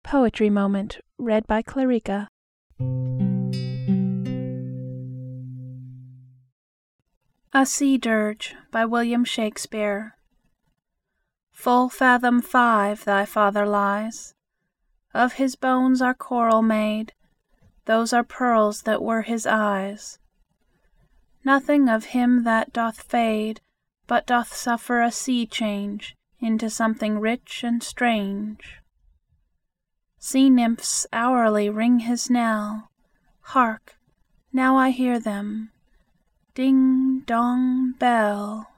Poetry Moment. Read by Clarica. A Sea Dirge by William Shakespeare. Full fathom 5 thy father lies. Of his bones are coral made, those are pearls that were his eyes. Nothing of him that doth fade, but doth suffer a sea change into something rich and strange. Sea nymphs hourly ring his knell. Hark! now I hear them, ding dong bell.